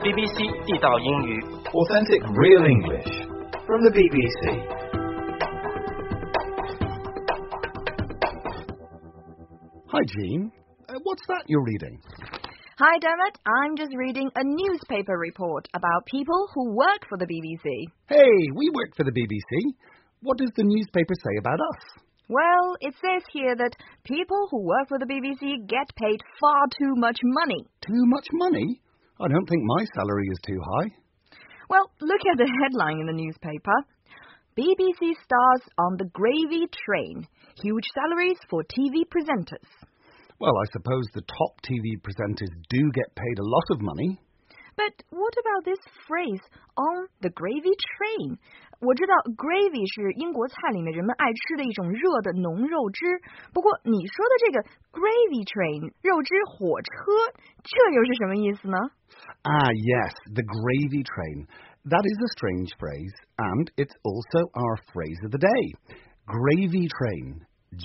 BBC 地道英语 Authentic real English from the BBC. Hi, Jean. What's that you're reading? Hi, Dermot. I'm just reading a newspaper report about people who work for the BBC. Hey, we work for the BBC. What does the newspaper say about us? Well, it says here that people who work for the BBC get paid far too much money. Too much money? I don't think my salary is too high. Well, look at the headline in the newspaper. BBC stars on the gravy train. Huge salaries for TV presenters. Well, I suppose the top TV presenters do get paid a lot of money. But what about this phrase, on the gravy train? 我知道 gravy 是英国菜里面人们爱吃的一种热的浓肉汁。不过你说的这个 gravy train 肉汁火车，这又是什么意思呢？ Yes, the gravy train. That is a strange phrase, and it's also our phrase of the day. Gravy train.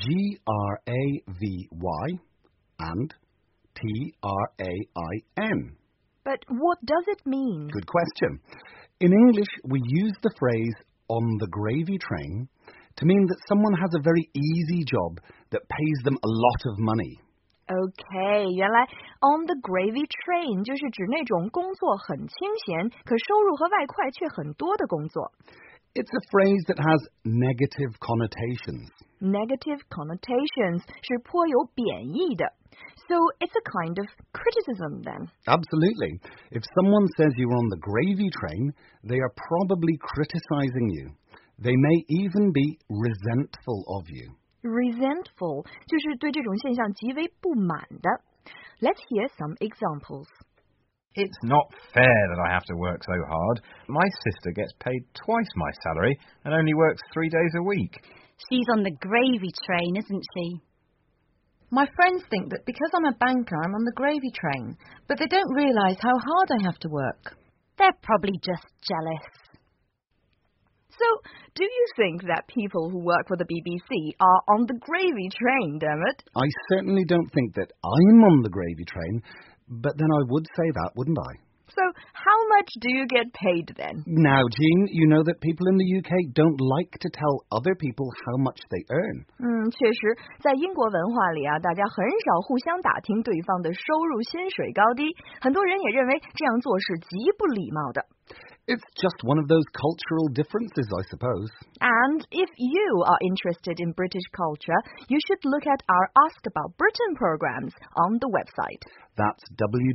G-R-A-V-Y and T-R-A-I-N. But what does it mean? Good question. In English, we use the phrase on the gravy train to mean that someone has a very easy job that pays them a lot of money. Okay, 原来 on the gravy train 就是指那种工作很清闲，可收入和外快却很多的工作。 It's a phrase that has negative connotations. Negative connotations 是颇有贬义的。So it's a kind of criticism then. Absolutely. If someone says you're on the gravy train, they are probably criticizing you. They may even be resentful of you. Resentful 就是对这种现象极为不满的。Let's hear some examples. It's not fair that I have to work so hard. My sister gets paid twice my salary and only works 3 days a week. She's on the gravy train, isn't she? My friends think that because I'm a banker, I'm on the gravy train, but they don't realise how hard I have to work. They're probably just jealous. So, do you think that people who work for the BBC are on the gravy train, Dermot? I certainly don't think that I'm on the gravy train, but then I would say that, wouldn't I? So, how much do you get paid then? Now, Jean, you know that people in the UK don't like to tell other people how much they earn. 确实，在英国文化里啊，大家很少互相打听对方的收入、薪水高低。很多人也认为这样做是极不礼貌的。 It's just one of those cultural differences, I suppose. And if you are interested in British culture, you should look at our Ask About Britain programs on the website. That's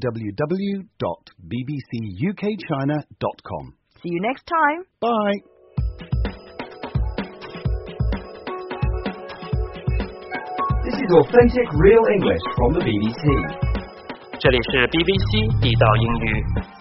www.bbcukchina.com. See you next time. Bye. This is authentic real English from the BBC. 这里是 BBC 地道英语